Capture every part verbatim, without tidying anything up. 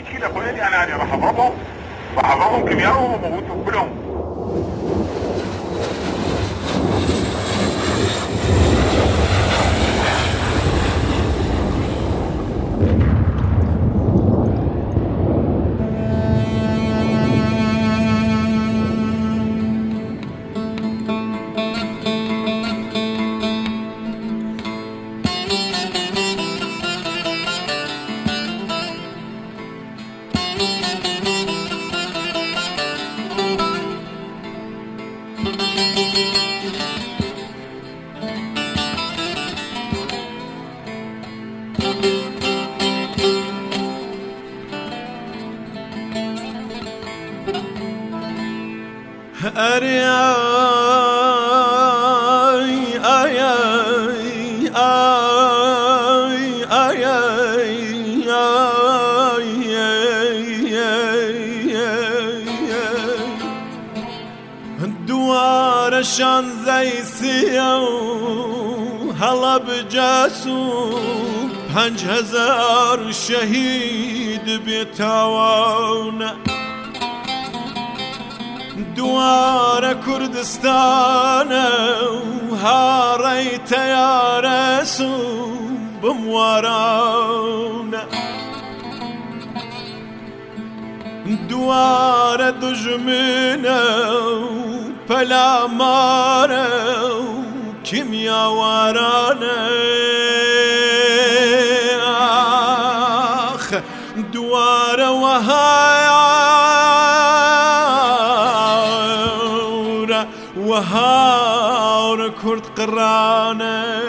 مشكله كلها انا يعني بحضرهم بحضرهم كيميائي وبموتهم كلهم. أري آي آي آي آي آي دوارشان زي سيو هلا بجاسو پنج هزار شهید بیتوان دوار كردستان هاريت يا رسول بموارانا دوار دجمنا بلا مارا كيميا ورانا آخ دوار وهاي وهار كرد قرانه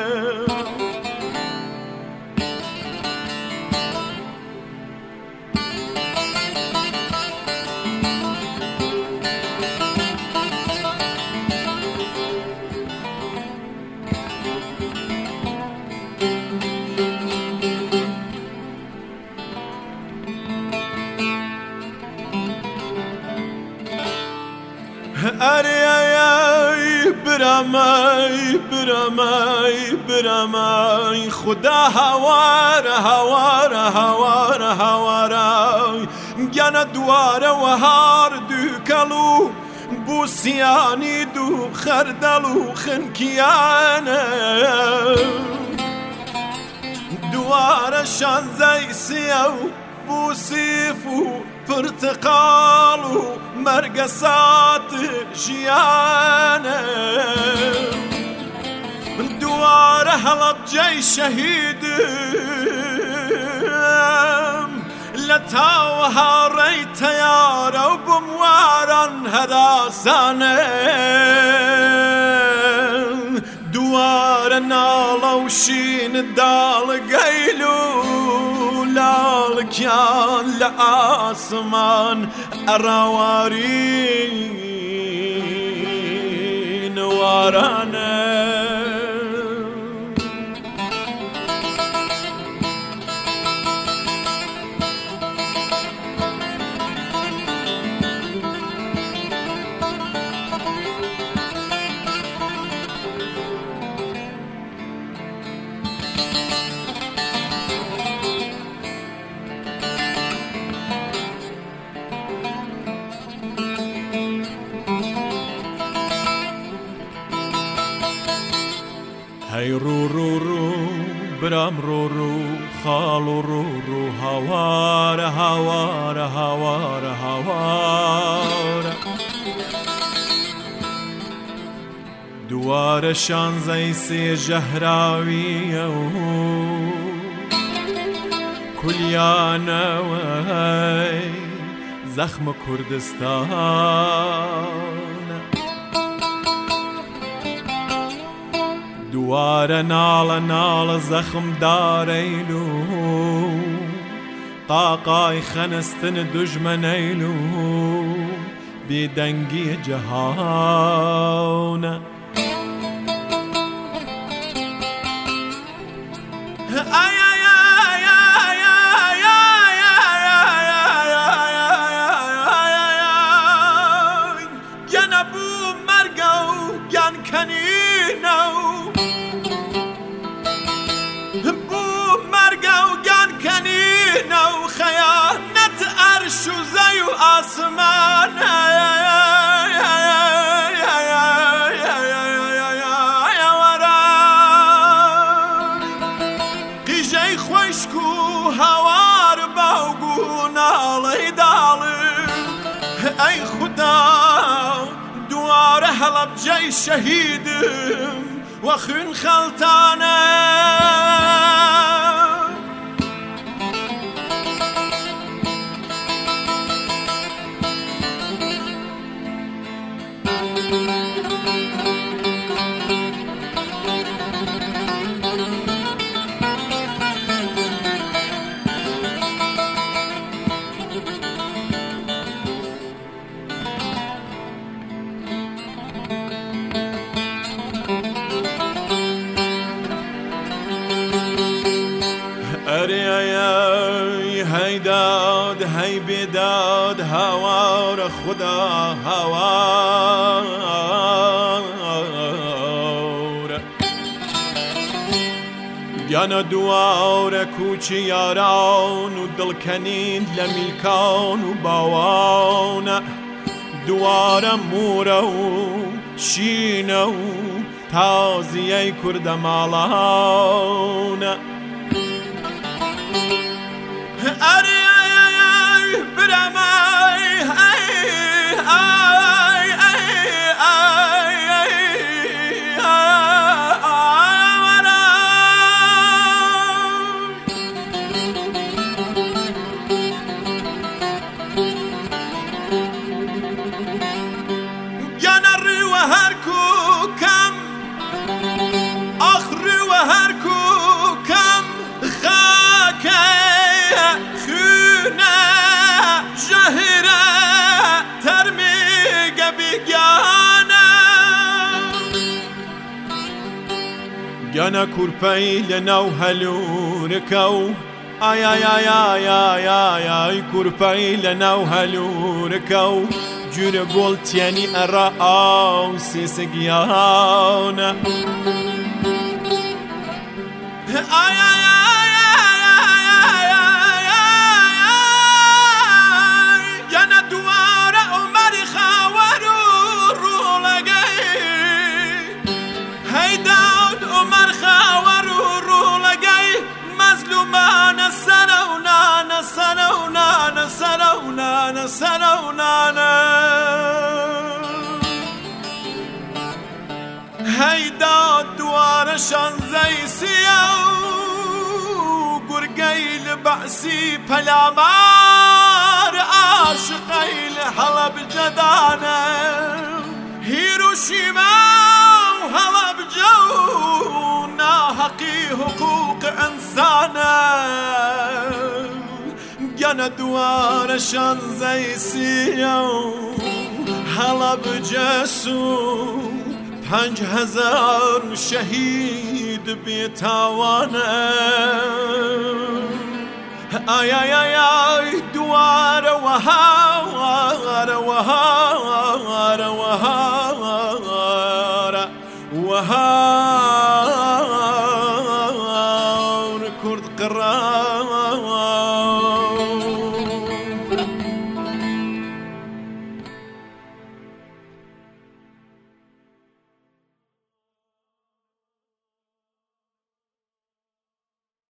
أري برماي برماي برماي خدا هوار هوار هوار هوار جانا دوار وهار دوكالو بوسياني دو خردلو خنكيانا دوار شان زي سيو بوسيفو برتقالو مرقصات جيانا دوار هلب جاي شهيد لتاوها ريت يارا وبموارا هداسانا دوار نالا وشين الدال قيلو لالكيان لآسمان أراوارين وارانا هاي رو رو رو برام رو رو خالو رو رو هوار هوار هوار هوار دوار شان زي سي جهراوي كليانا وهي زخم كردستان دوار نال نال زخم داريلو قاقاي خنستن دجمنيلو بدنگي جهان بو مرقا وقان كنينة وخيانة شوزەی و ئاسمان قیژەی خۆشک و هەوار باوگو ناڵەی داڵم ئەی خودا دوارە هەڵەبجەی شەهیدم وە خوێن خەڵتانە هی داد هی بیداد هوار خدا هوار گانا دوار کوچی یاران و دلکنین لمیلکان و باوان دوار مورا و شینا و تازیه کرد مالان أري أي أي برماي أي أي أي أي جنري وهركو كم أخري وهركو كم خاكي گانا کورپەی لەناو هەلوورەکە و ئای ئای ئای ئای ئای ئای ئای کورپەی لەناو هەلوورەکە و جورە گۆڵ تیانی ئەڕا ئاو سێسەگیانە ئای ئای گانا دوارە عومەری خاوەر و ڕوڵەگەی هەیدا عمر خاور و رولگی مظلومان سرونان سرونان سرونان سرونان هیدا دوارشان زیسیو گرگی لبعسی پلامار عاشقی لحلب جدانه هیروشیما وحلب جو ناحقي حقوق إنسانة جانا دوار شان زي سيو حلب جسو پنج هزار شهيد بيتاوانا آي آي آي آي دوار وهار وهار وهار وهار كرد قرار